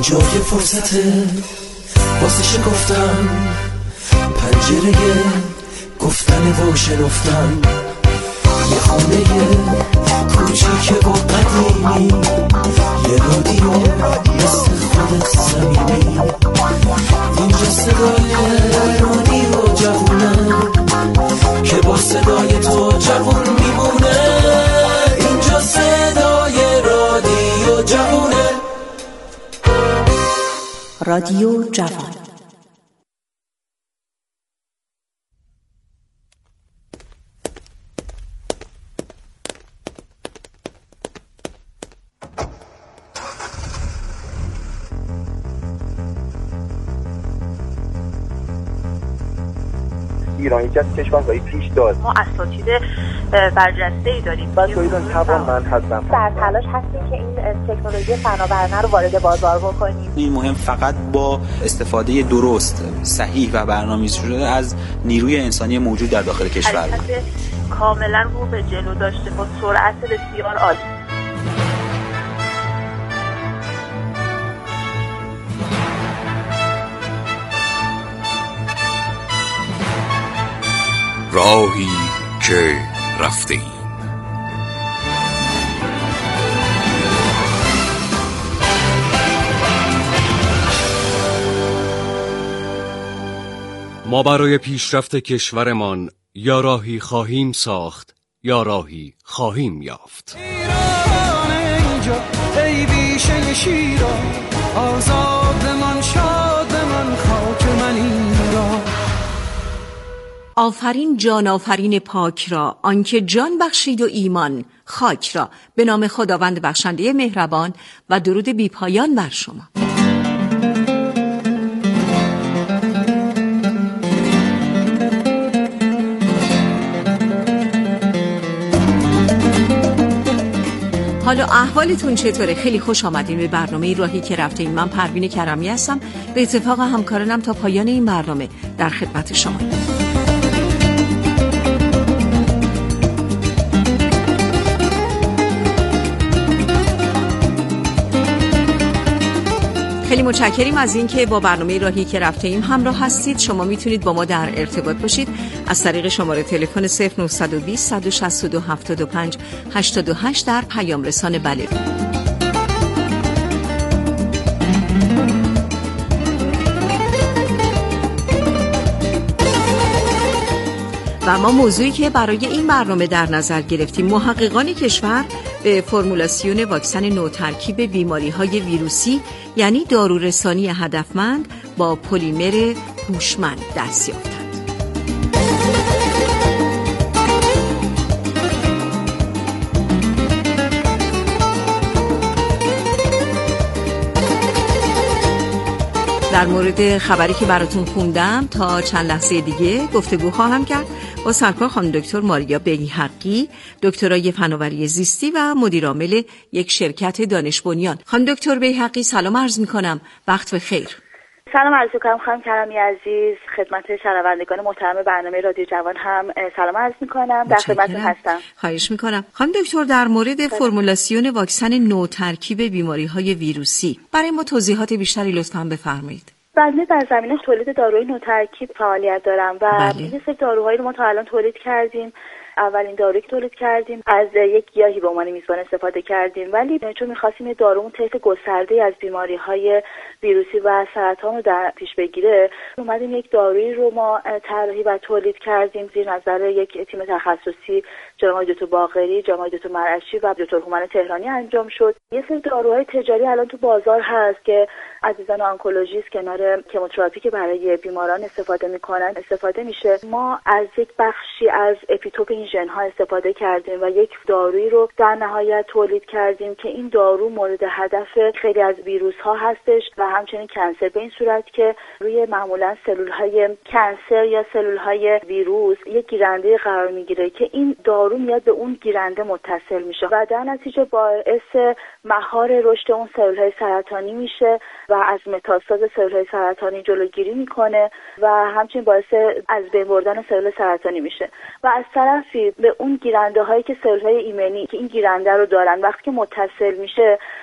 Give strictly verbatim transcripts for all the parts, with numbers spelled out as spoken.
اینجا یه فرصته واسه شکفتن پنجره گفتن و شنفتن، یه خونه کوچیک و قدیمی، یه رادیو مثل خودت صمیمی. اینجا صدای رادیو جوونه که با صدای تو جوون میمونه. اینجا صدای رادیو جوونه. رادیو جوان. ایران یکی از کشورهای پیش داد. ما اساتید برجسته‌ای داریم. من تولیدان توانمند هستم. در تلاش هستیم که این تکنولوژی فناورانه رو وارد بازار بکنیم. این مهم فقط با استفاده درست، صحیح و برنامه‌ریزی شده از نیروی انسانی موجود در داخل کشور. کاملا رو به جلو داشته با سرعت بسیار عالی. راهی که رفته ایم. ما برای پیشرفت کشورمان یا راهی خواهیم ساخت یا راهی خواهیم یافت. ایران اینجا ای بیشه شیران، آزاد من شاد من خاک من ایران. آفرین جان آفرین پاک را، آنکه جان بخشید و ایمان خاک را. به نام خداوند بخشنده مهربان و درود بی پایان بر شما. حالا احوالتون چطوره؟ خیلی خوش آمدین به برنامه راهی که رفته ایم. من پروین کرمی هستم، به اتفاق همکارانم تا پایان این برنامه در خدمت شما. خیلی متشکریم از اینکه با برنامه راهی که رفته ایم همراه هستید. شما میتونید با ما در ارتباط باشید از طریق شماره تلفن صفر نه دو صفر صد و شصت و دو هفتاد و پنج هشتاد و هشت در پیام رسان بله. و ما موضوعی که برای این برنامه در نظر گرفتیم، محققان کشور به فرمولاسیون واکسن نوترکیب بیماری‌های ویروسی یعنی دارورسانی هدفمند با پلیمر هوشمند دست یافتند. در مورد خبری که براتون خوندم تا چند لحظه دیگه گفتگو خواهم کرد با سرکار خانم دکتر ماریا بیحقی، دکترای فناوری زیستی و مدیر عامل یک شرکت دانش بنیان. خانم دکتر بیحقی سلام عرض می‌کنم، وقت بخیر. سلام عرض می‌کنم خانم کرمی عزیز، خدمت شنوندگان محترم برنامه رادیو جوان هم سلام عرض می‌کنم، در خدمتتون هستم. خواهش می‌کنم. خانم دکتر در مورد فرمولاسیون واکسن نوترکیب بیماری‌های ویروسی برای ما توضیحات بیشتری لطفاً بفرمایید. بله، در زمینه تولید داروی نوترکیب فعالیت دارم و بله. یه سری داروهایی رو ما تا الان تولید کردیم. اولین دارویی که تولید کردیم از یک گیاهی به عنوان میزبان استفاده کردیم، ولی چون می‌خواستیم یه دارو طیف گسترده از بیماری‌های ویروسی و سرطان رو در پیش بگیره، اومدیم یک دارویی رو ما طراحی و تولید کردیم زیر نظر یک تیم تخصصی، جناب دکتر باقری، جناب دکتر مرعشی و دکتر هومن تهرانی انجام شد. یه سری داروهای تجاری الان تو بازار هست که عزیزان آنکولوژیست کنار کیموتراپی که برای بیماران استفاده میکنن استفاده میشه. ما از یک بخشی از اپیتوپ این ژن ها استفاده کردیم و یک دارویی رو در نهایت تولید کردیم که این دارو مورد هدف خیلی از ویروس ها هستش و همچنین کنسر، به این صورت که روی معمولا سلول های کنسر یا سلول های ویروس یک گیرنده قرار میگیره که این دارو میاد به اون گیرنده متصل میشه و در نتیجه باعث مهار رشد اون سلول های سرطانی میشه و از متاستاز سلول های سرطانی جلوگیری میکنه و همچنین باعث از بین بردن سلول سرطانی میشه و از طرفی به اون گیرنده هایی که سلول های ایمنی که این گیرنده رو دارن وقتی که متصل میشه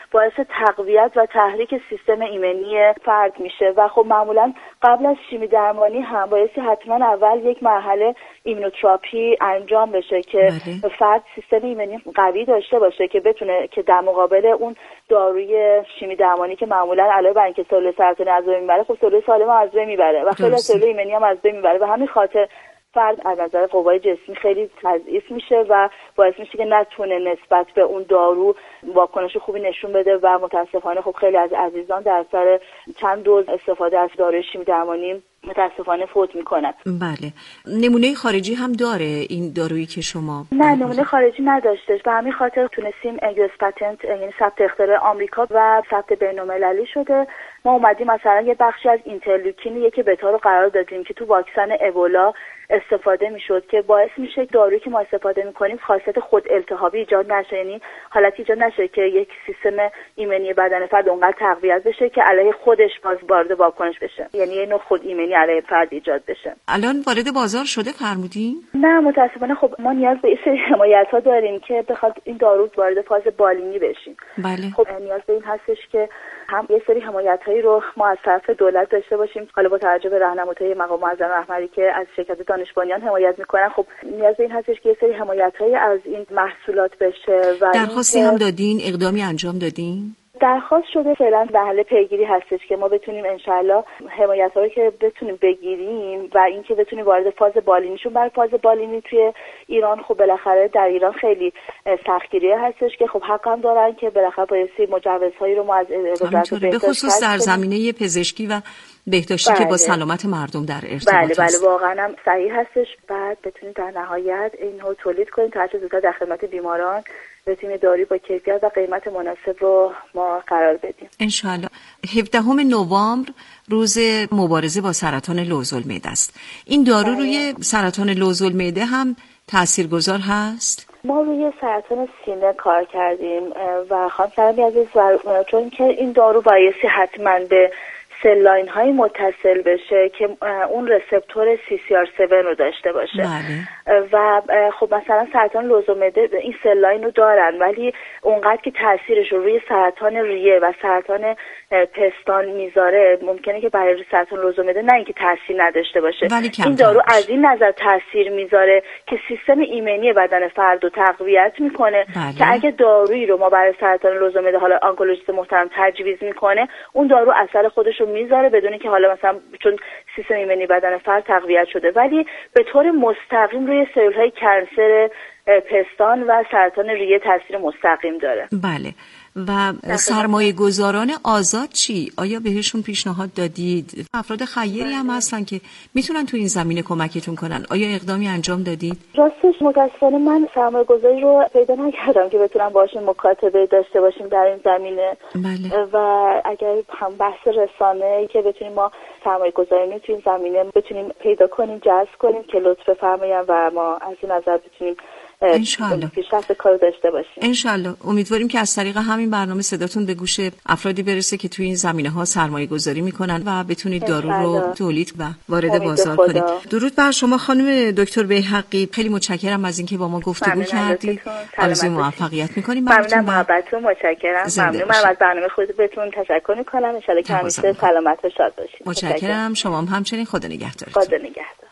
باعث تقویت و تحریک سیستم ایمنی فرد میشه و خب معمولا قبل از شیمی درمانی هم بایستی حتما اول یک مرحله ایمونوتراپی انجام بشه که بله. فرد سیستم ایمنی قوی داشته باشه که بتونه که در مقابل اون داروی شیمی درمانی که معمولا علاوه بر اینکه سلول سرطانی از بین میبره خب سلول سالم از بین میبره و خیلی سلول ایمنی هم از بین میبره و همین خاطر فرد از نظر قوای جسمی خیلی تضعیف میشه و باعث میشه که نتونه نسبت به اون دارو واکنش خوبی نشون بده و متاسفانه خب خیلی از عزیزان در اثر چند دوز استفاده از داروی شیمی درمانی متاسفانه فوت میکنن. بله. نمونه خارجی هم داره این دارویی که شما؟ نه نمونه خارجی نداشته. به همین خاطر تونستیم یو اس پتنت یعنی ثبت اختراع آمریکا و ثبت بین‌المللی شده. ما اومدیم مثلا یه بخشی از اینترلوکین یک بتا رو قرار دادیم که تو واکسن ابولا استفاده میشد که باعث میشه دارویی که ما استفاده میکنیم خاصیت خود التهابی ایجاد نشه، یعنی حالتی ایجاد نشه که یک سیستم ایمنی بدن فرد اونقدر تقویت بشه که علیه خودش باز وارد واکنش بشه، یعنی یه نوع خود ایمنی علیه فرد ایجاد بشه. الان وارد بازار شده فرمودین؟ نه متاسفانه خب ما نیاز به این سری حمایت‌ها داریم که بخواد این دارو وارد فاز بالینی بشیم. بله. خب نیاز به این هستش که هم یه سری حمایت‌هایی رو ما از طرف دولت داشته باشیم، حالا با توجه به راهنمایی مقام معظم رهبری که از شرکت دانش بنیان حمایت میکنن. خب نیاز به این هستش که یه سری حمایت‌هایی از این محصولات بشه و درخواستی هم دادین، اقدامی انجام دادین؟ درخواست شده فعلا به حال پیگیری هستش که ما بتونیم انشالله حمایت‌ها رو که بتونیم بگیریم و اینکه بتونیم وارد فاز بالینیشون. برای فاز بالینی توی ایران خب بالاخره در ایران خیلی سختگیری هستش که خب حق هم دارن که بالاخره بایستی مجوزهایی رو ما از وزارت بهداشت به خصوص در زمینه پزشکی و بهداشتی بله. که با سلامت مردم در ارتباط بله بله واقعا هم صحیح هستش. بعد بتونیم در نهایت اینو تولید کنیم تا هر چه زودتر در خدمت بیماران بتونیم داروی با کیفیت و قیمت مناسب رو ما قرار بدیم انشالله. هفدهم نوامبر روز مبارزه با سرطان لوزالمعده است. این دارو بله. روی سرطان لوزالمعده هم تاثیرگذار هست؟ ما روی سرطان سینه کار کردیم و خانم سلمی عزیز چون که این دارو بایستی حتما به سل لاین های متصل بشه که اون رسپتور سی سی آر هفت رو داشته باشه بله. و خب مثلا سرطان لوزالمعده این سل لاین رو دارن ولی اونقدر که تاثیرش رو روی سرطان ریه و سرطان پستان میذاره ممکنه که برای سرطان لوزالمعده نه اینکه تاثیر نداشته باشه. این دارو از این نظر تاثیر میذاره که سیستم ایمنی بدن فرد رو تقویت میکنه بله. که اگه دارویی رو ما برای سرطان لوزالمعده حالا آنکولوژیست محترم تجویز میکنه اون دارو اثر خودش رو میذاره بدون که حالا مثلا چون سیستم ایمنی بدن فرد تقویت شده، ولی به طور مستقیم روی سلول‌های کنسر پستان و سرطان ریه تاثیر مستقیم داره. بله. و سرمایه گذاران آزاد چی؟ آیا بهشون پیشنهاد دادید؟ افراد خیری هم هستن که میتونن تو این زمینه کمکتون کنن. آیا اقدامی انجام دادید؟ راستش متاسفانه من سرمایه گذاری رو پیدا نکردم که بتونم باشون مکاتبه داشته باشیم در این زمینه. بله. و اگر هم بحث رسانه‌ای که بتونیم ما سرمایه گذاری تو این زمینه بتونیم پیدا کنیم، جذب کنیم که لطف فرمایید و ما از این نظر بتونیم انشالله پیشرفت کار داشته باشیم. انشالله. امیدواریم که از طریق همین برنامه صداتون به گوش افرادی برسه که توی این زمینه ها سرمایه گذاری میکنن و بتونید دارو رو تولید و وارد بازار کنید. درود بر شما خانم دکتر بیحقی، خیلی متشکرم از اینکه با ما گفتگو کردید. آرزوی موفقیت میکنیم. ممنونم محبتتون، متشکرم. ممنونم از برنامه خودتون تشکر میکنم. ان شاء الله که همیشه سلامت و شاد باشید. متشکرم. شما هم همچنین. خدا نگهدارتون. خدا نگهدار.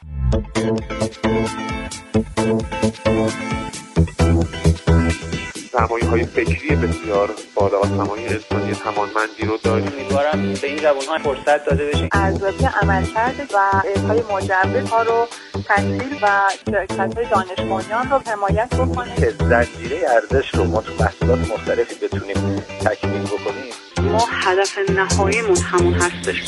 سرمایه‌های فکری بسیار بالا و سرمایه انسانی توانمندی رو داریم. امیدوارم به این جوان‌ها فرصت داده بشه. ارزیابی عملکرد و ارائه مجوزها رو تسهیل و شرکت‌های دانش بنیان رو حمایت بکنه که زنجیره ارزش رو ما تو محصولات مختلفی بتونیم تکمیل بکنیم. ما هدف نهاییمون همون هستش.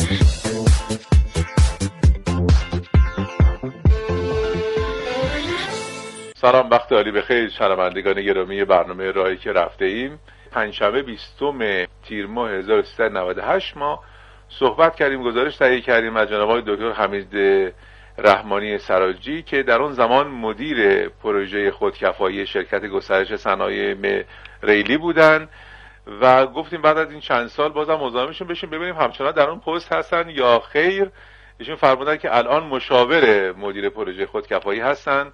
سلام، وقت عالی بخیر شنوندگان گرامی برنامه راهی که رفته ایم. پنجشنبه بیستم تیر ماه هزار و سیصد و نود و هشت ما صحبت کردیم، گزارش تهیه کردیم از جناب آقای دکتر حمید رحمانی سراجی که در اون زمان مدیر پروژه خودکفایی شرکت گسترش صنایع ریلی بودن و گفتیم بعد از این چند سال بازم مزاحمشون بشیم ببینیم همچنان در اون پست هستن یا خیر. ایشون فرمودن که الان مشاور مدیر پروژه خودکفایی هستن.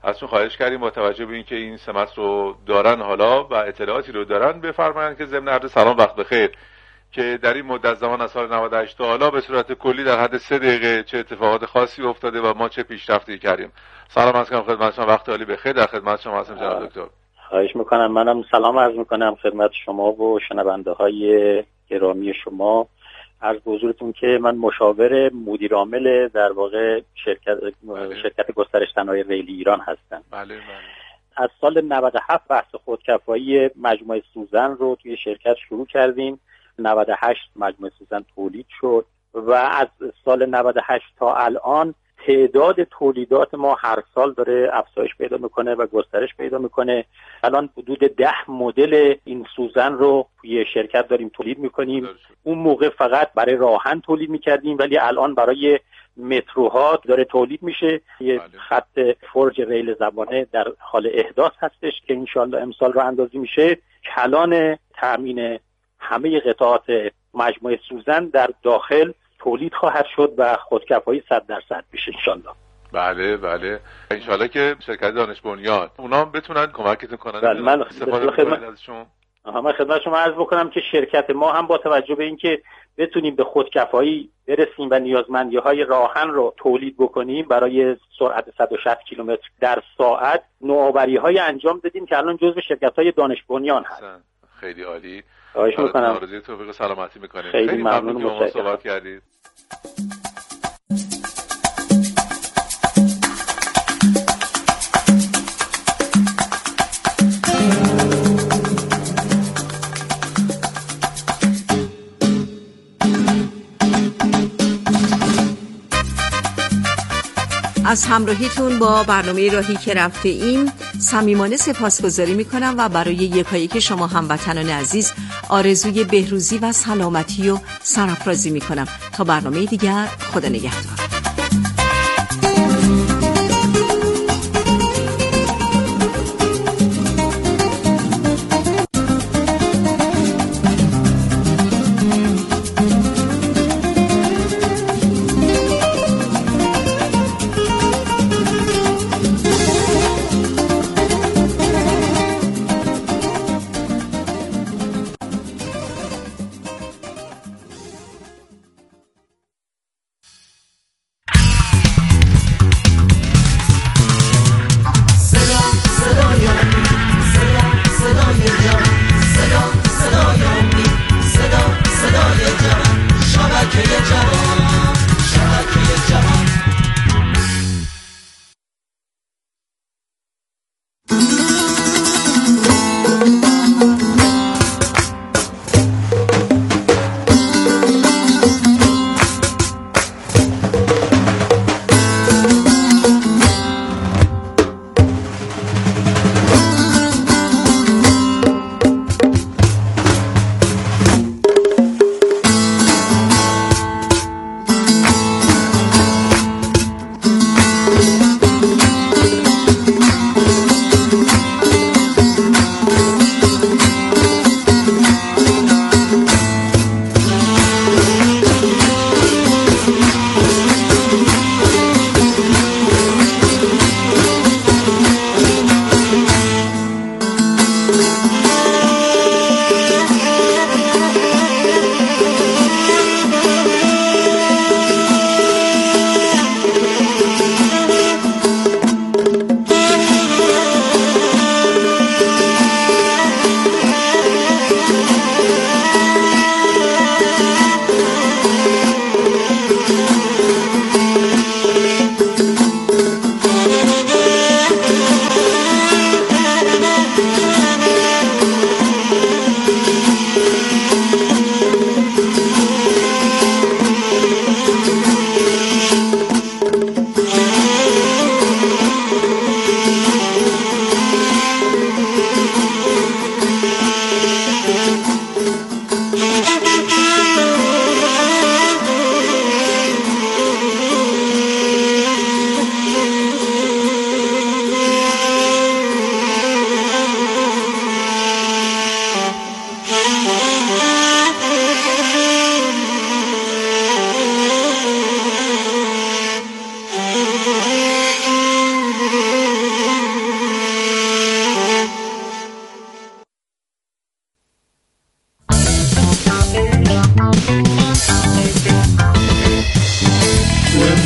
ازشون خواهش کردیم با توجه به اینکه این سمت رو دارن حالا و اطلاعاتی رو دارن بفرمایند که ضمن عرض سلام وقت بخیر که در این مدت زمان از سال نود و هشت تا حالا به صورت کلی در حد سه دقیقه چه اتفاقات خاصی افتاده و ما چه پیشرفتی کردیم. سلام عرض می‌کنم خدمت شما، وقت عالی بخیر. در خدمت شما هستم جناب دکتر. خواهش میکنم. منم سلام عرض میکنم خدمت شما و شنونده های گرامی شما. عرض به حضورتون که من مشاور مدیر عامل در واقع شرکت بله. شرکت گسترش صنایع ریلی ایران هستم. بله بله. از سال نود و هفت بحث خودکفایی مجموعه سوزن رو توی شرکت شروع کردیم. نود و هشت مجموعه سوزن تولید شد و از سال نود و هشت تا الان تعداد تولیدات ما هر سال داره افزایش پیدا میکنه و گسترش پیدا میکنه. الان حدود ده مدل این سوزن رو توی شرکت داریم تولید میکنیم. اون موقع فقط برای راهن تولید میکردیم ولی الان برای متروها داره تولید میشه. یه خط فرج ریل زبانه در حال احداث هستش که انشالله امسال رو اندازی میشه. کلان تامین همه قطعات مجموعه سوزن در داخل تولید خواهد شد و خودکفایی صد درصد میشه انشالله. بله بله انشالله که شرکت دانش بنیان اونا بتونن کمکتون کنن. بله من خدمت ازشون من خدمت شما عرض بکنم که شرکت ما هم با توجه به اینکه بتونیم به خودکفایی برسیم و نیازمندی‌های راهن رو تولید بکنیم برای سرعت صد و شصت کیلومتر در ساعت نوآوری‌های انجام دادیم که الان جزو شرکت‌های دانش بنیان هست. خیلی عالی. خواهش می‌کنم. آرزوی توفیق و سلامتی می‌کنیم. خیلی, خیلی ممنون که ما صحبت کردید. از همراهیتون با برنامه راهی که رفته ایم صمیمانه سپاسگزاری میکنم و برای یکایک شما هموطنان عزیز آرزوی بهروزی و سلامتی و سرافرازی میکنم. تا برنامه دیگر، خدا نگهدار.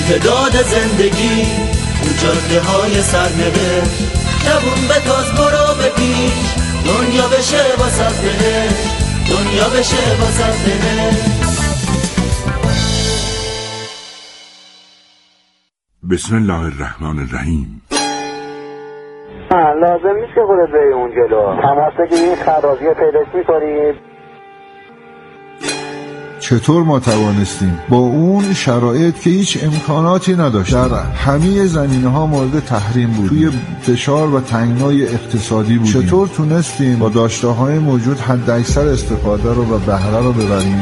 امتداد زندگی تو جاده های سرنوشت، جوون به تاز برو به پیش، دنیا بشه واسه بهش، دنیا بشه واسه بهش. بسم الله الرحمن الرحیم. لازم نیست که خودت بری اون جلو، تماس بگیری این خرابی رو پیداش می‌کنی. چطور ما توانستیم با اون شرایط که هیچ امکاناتی نداشت، در همه زمینه‌ها مورد تحریم بود، توی فشار و تنگنای اقتصادی بودیم، چطور تونستیم با داشته‌های موجود حداکثر استفاده رو و بهره رو ببریم؟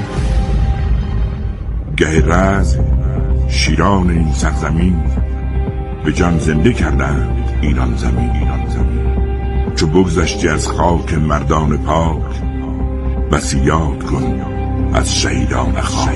گه رز شیران این سرزمین به جان زنده کردند ایران زمین، ایران زمین. چو بگذشتی از خاک مردان پاک، بسی یاد کن از شهیدان خاک.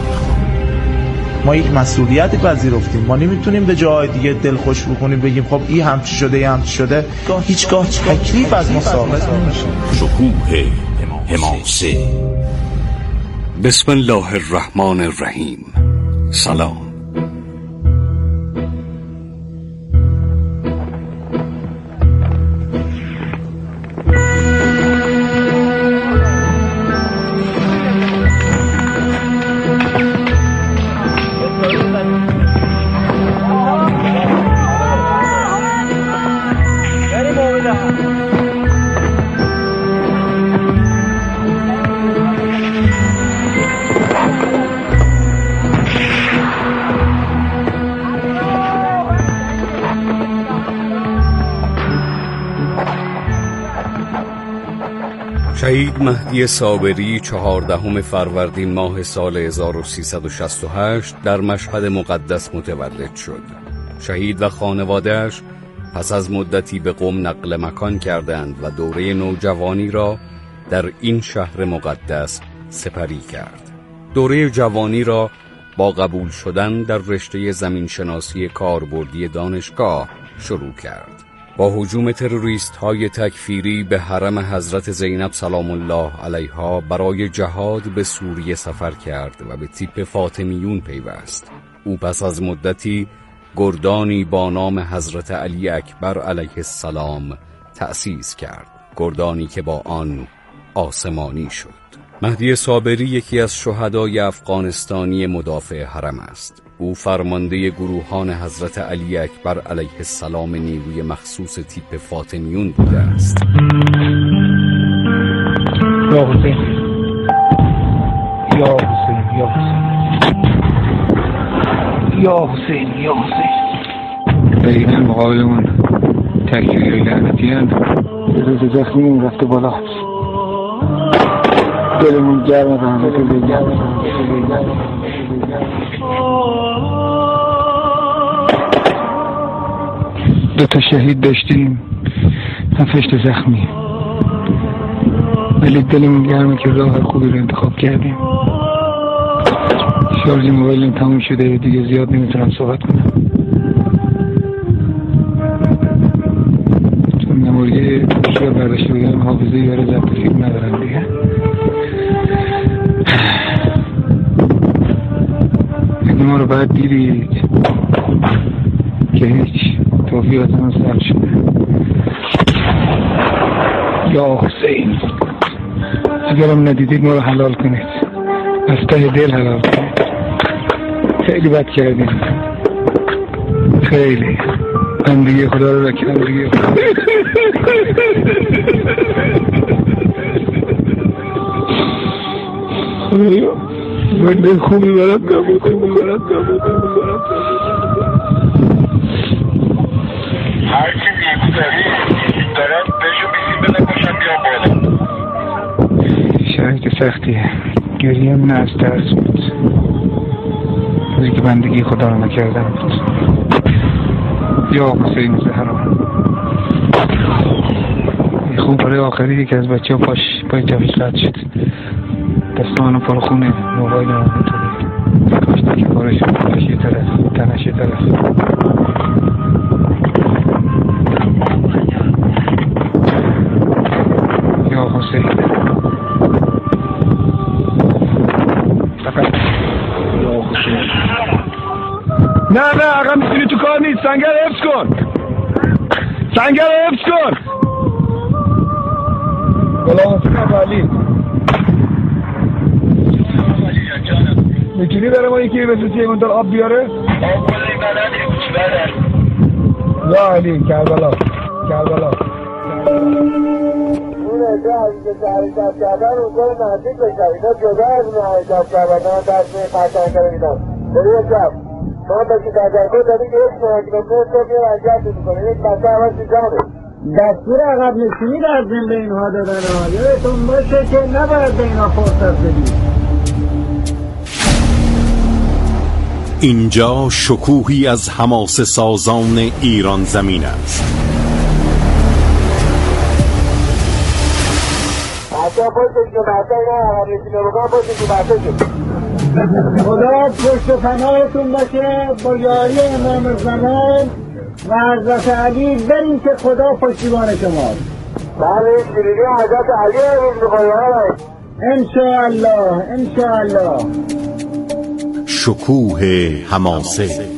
ما یک مسئولیتی پذیرفتیم، ما نمیتونیم به جای دیگه دل خوش بکنیم بگیم خب این همچی شده این همچی شده. هیچگاه تکلیف از ما ثابت نمیشه. شکوه حماسه. بسم الله الرحمن الرحیم. سلام. شهید مهدی صابری چهاردهم فروردین ماه سال هزار و سیصد و شصت و هشت در مشهد مقدس متولد شد. شهید و خانواده‌اش پس از مدتی به قم نقل مکان کردند و دوره نوجوانی را در این شهر مقدس سپری کرد. دوره جوانی را با قبول شدن در رشته زمینشناسی کاربردی دانشگاه شروع کرد. با هجوم تروریست های تکفیری به حرم حضرت زینب سلام الله علیها برای جهاد به سوریه سفر کرد و به تیپ فاطمیون پیوست. او پس از مدتی گردانی با نام حضرت علی اکبر علیه السلام تأسیس کرد، گردانی که با آن آسمانی شد. مهدی صابری یکی از شهدای افغانستانی مدافع حرم است. او فرمانده گروهان حضرت علی اکبر علیه السلام نیروی مخصوص تیپ فاطمیون بوده است. یا حسین یا حسین یا حسین یا حسین یا حسین دقیقا مقابلمون تکفیری لعنتی هست. روز زخمی رفته بالا، دلمون گرم رحمت بگرم. دو تا شهید داشتیم، هفت زخمی، ولی دلمون گرمه که راه خوبی رو انتخاب کردیم. شارژ موبایلم تموم شده، دیگه زیاد نمیتونم صحبت کنم چون نموریه شو برداشته بگم حافظه یاره ضبط فیلم ندارم دیگه. ما رو باید دیدید که هیچ توفیقتون سر شده. یا حسین اگرم ندیدید ما رو حلال کنید، از ته دل حلال کنید. خیلی بد کردیم، خیلی بندگی خدا رو رکن بندگی خدا. خدایا بنده خوبی برات نبود، خوبی برات نبود، خوبی برات نبود. هر کی میگذاری دارم بهشو بیسیم بده باشم بیام بالا. شرایط سختیه، گریم نه از ترس بود، روزی که بندگی خدا رو نکردم بود. یا حسین زهرا خوب برای آخری که از بچه ها پاش پای جوش قد شد، دستان و پرخونه موبایل رو نتونه کاشته که کارش پاش یه طرف تنش یه طرف. یا حسین فقط یا حسین نه نه عقب میشینی تو کار نیست. سنگر حفظ کن، سنگر حفظ کن. غلام حسین ابوعلی میتونی برای ما یکی بسیسی یه منطقه آب بیاره؟ آب بودی بلدی بله. یا علی کربلا کربلا اون ازده عزیز که حرکت کردن اونجا نزدیک بشن. اینا جدا از اون حرکت کردن دست به قطعه کرده میدن بری یک جب ما باشی در جرکو داریم که یک محاکمه موت رو بیار انجام میکنه. یک بچه اول سیزانه دستور عقب نشینی در زن به اینها دادن ها. یادتون باشه که نباید به اینها فرصت بدید. اینجا شکوهی از حماسه سازان ایران زمین است. خدا پشت و پناهتون باشه با یاری امام زمان و حضرت علی. بریم که خدا پشتیبان شماست. بله شیرینی حضرت علی امروز میخوایم انشاءالله انشاءالله. شکوه حماسه.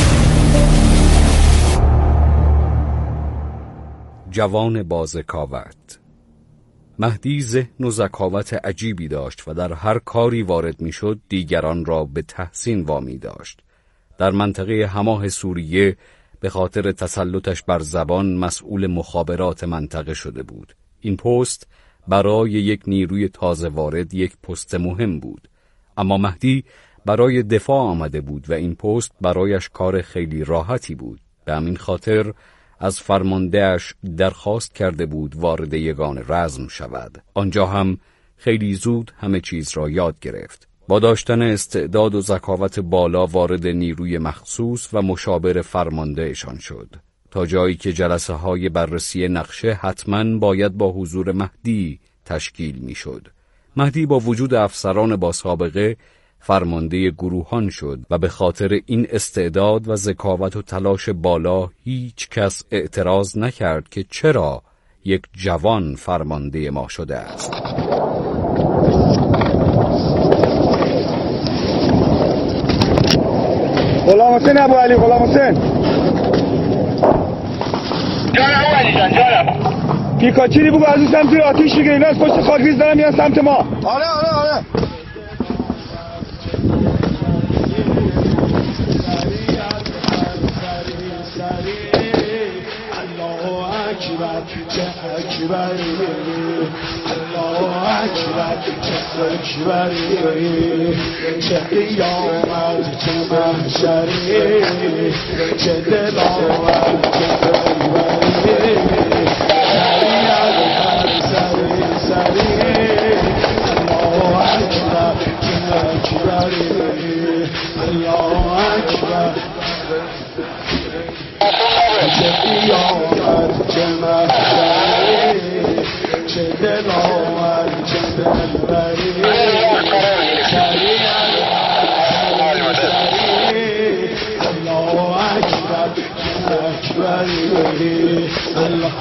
جوان بازکاوت. مهدی ذهن و ذکاوت عجیبی داشت و در هر کاری وارد میشد دیگران را به تحسین وامی داشت. در منطقه حماه سوریه به خاطر تسلطش بر زبان مسئول مخابرات منطقه شده بود. این پست برای یک نیروی تازه وارد یک پست مهم بود، اما مهدی برای دفاع آمده بود و این پست برایش کار خیلی راحتی بود. به همین خاطر از فرماندهش درخواست کرده بود وارد یگان رزم شود. آنجا هم خیلی زود همه چیز را یاد گرفت. با داشتن استعداد و ذکاوت بالا وارد نیروی مخصوص و مشاور فرماندهشان شد، تا جایی که جلسه های بررسی نقشه حتماً باید با حضور مهدی تشکیل می شد. مهدی با وجود افسران با سابقه فرمانده گروهان شد و به خاطر این استعداد و ذکاوت و تلاش بالا هیچ کس اعتراض نکرد که چرا یک جوان فرمانده ما شده است. غلام حسین ابوعلی غلام حسین جانم ابوعلی جان جانم پیکاچیری بگو از اون سمتی آتیش میگیره. اینا از پشت خاکریز دارن میان سمت ما. آره آره آره چه اکبری الله اکبر چه اکبری چه قیامت چه محشری چه دل آورد چه دلبری سری از سری سری الله اکبر چه اکبری الله اکبر چه قیامت چه محشری چه دل آورد چه دلبری سری الله اکبر اکبری الله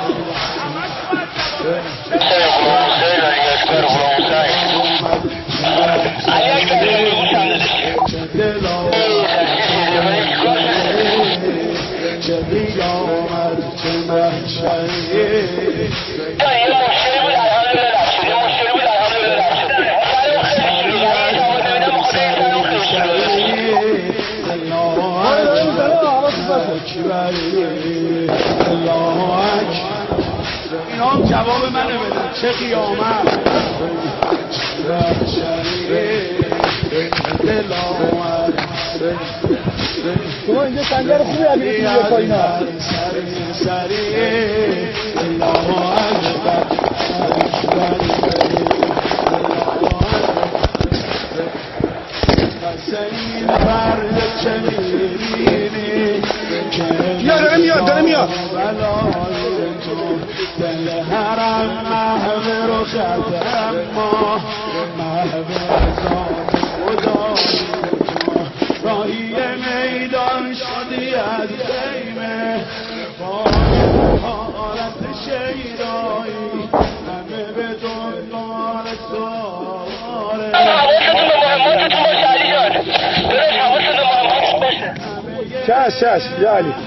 چه قیامت چه محشری اینا هم جواب منه بدن چه قیامت دل آمد شما اینجا سنگر خوبی علیه توی پایینا سری سری الله اکبر حسین فرد چه میبینی یا داره میاد داره میاد دل حرم محو رو خط اما محو ازاد خدای راهی میدان شدی از خیمه با حالت شیدایی همه به دنبال سواره حواستون به محمدتون باشه علی جان حواستون به محمدتون باشه چش چش یا علی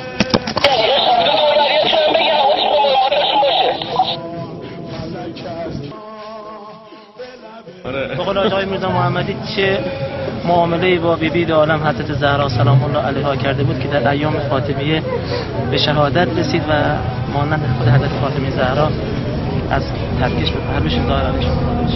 به قول آقای میرزا محمدی چه معامله‌ای با بی بی عالم حضرت زهرا سلام الله علیها کرده بود که در ایام فاطمیه به شهادت رسید و مانند خود حضرت فاطمه زهرا از ترکش به پرویش دارنش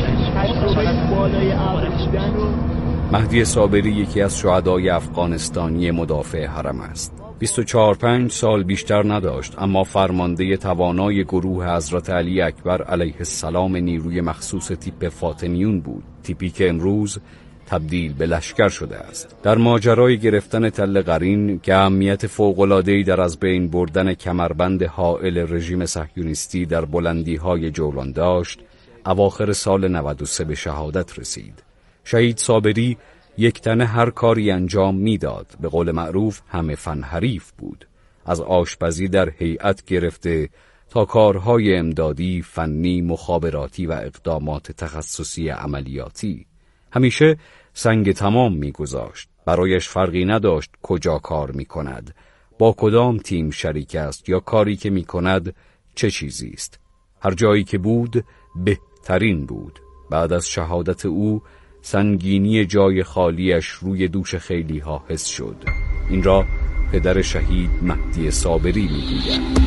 مهدی صابری یکی از شهدای افغانستانی مدافع حرم است. بیست و چهار پنج سال بیشتر نداشت، اما فرمانده توانای گروه حضرت علی اکبر علیه السلام نیروی مخصوص تیپ فاطمیون بود، تیپی که امروز تبدیل به لشکر شده است. در ماجرای گرفتن تل قرین که اهمیت فوق‌العاده‌ای در از بین بردن کمربند حائل رژیم صهیونیستی در بلندی‌های جولان داشت، اواخر سال نود و سه به شهادت رسید. شهید صابری یک تنه هر کاری انجام میداد، به قول معروف همه فن حریف بود، از آشپزی در هیئت گرفته تا کارهای امدادی، فنی، مخابراتی و اقدامات تخصصی عملیاتی. همیشه سنگ تمام میگذاشت، برایش فرقی نداشت کجا کار میکند، با کدام تیم شریک است یا کاری که میکند چه چیزی است. هر جایی که بود بهترین بود. بعد از شهادت او سنگینی جای خالیش روی دوش خیلی ها حس شد. این را پدر شهید مهدی صابری میگوید.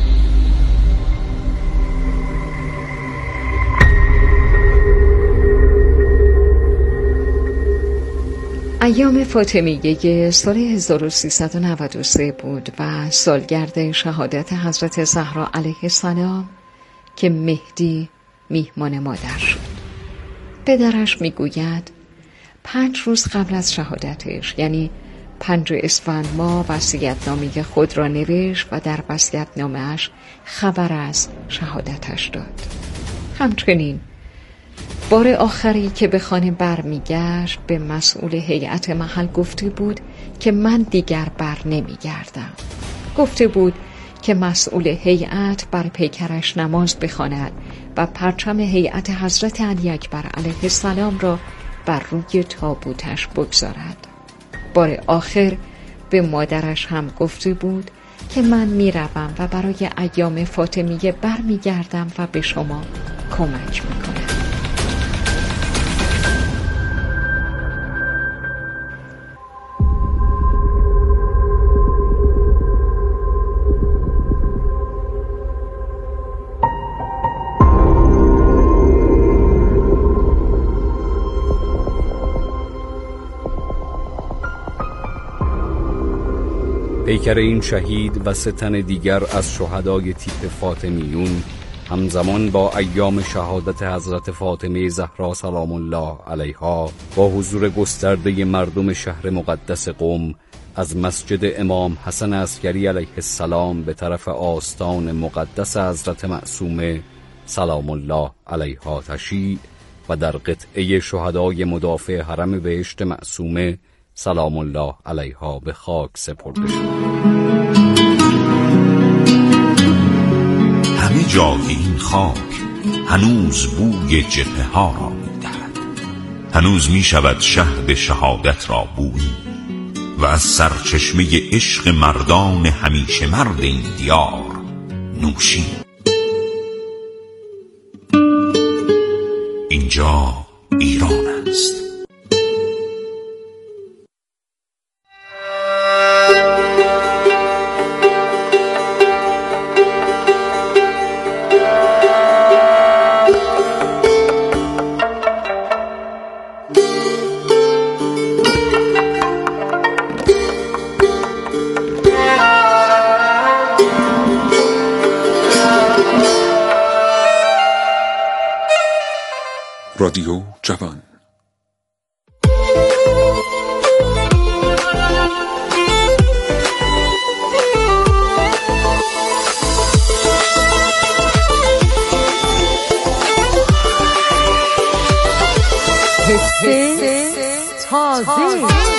ایام فاطمیه سال هزار و سیصد و نود و سه بود و سالگرد شهادت حضرت زهرا علیه السلام که مهدی میهمان مادر شد. پدرش میگوید پنج روز قبل از شهادتش، یعنی پنج اسفند ماه، وصیت‌نامه خود را نوشت و در وصیت‌نامه‌اش خبر از شهادتش داد. همچنین بار آخری که به خانه برمیگشت به مسئول هیئت محل گفته بود که من دیگر بر نمیگردم. گفته بود که مسئول هیئت بر پیکرش نماز بخواند و پرچم هیئت حضرت علی اکبر علیه السلام را بر روی تابوتش بگذارد. بار آخر به مادرش هم گفته بود که من میروم و برای ایام فاطمیه برمیگردم و به شما کمک میکنم. پیکر این شهید و سه تن دیگر از شهدای تیپ فاطمیون همزمان با ایام شهادت حضرت فاطمه زهرا سلام الله علیها با حضور گسترده مردم شهر مقدس قم از مسجد امام حسن عسکری علیه السلام به طرف آستان مقدس حضرت معصومه سلام الله علیها تشیع و در قطعه شهدای مدافع حرم بهشت معصومه سلام الله علیها به خاک سپرده شد. همه جای این خاک هنوز بوی جبهه ها را می‌دهد. هنوز می شود شهد شهادت را بویی و از سرچشمه عشق مردان همیشه مرد این دیار نوشی. اینجا ایران است. رادیو جوان. حس تازه.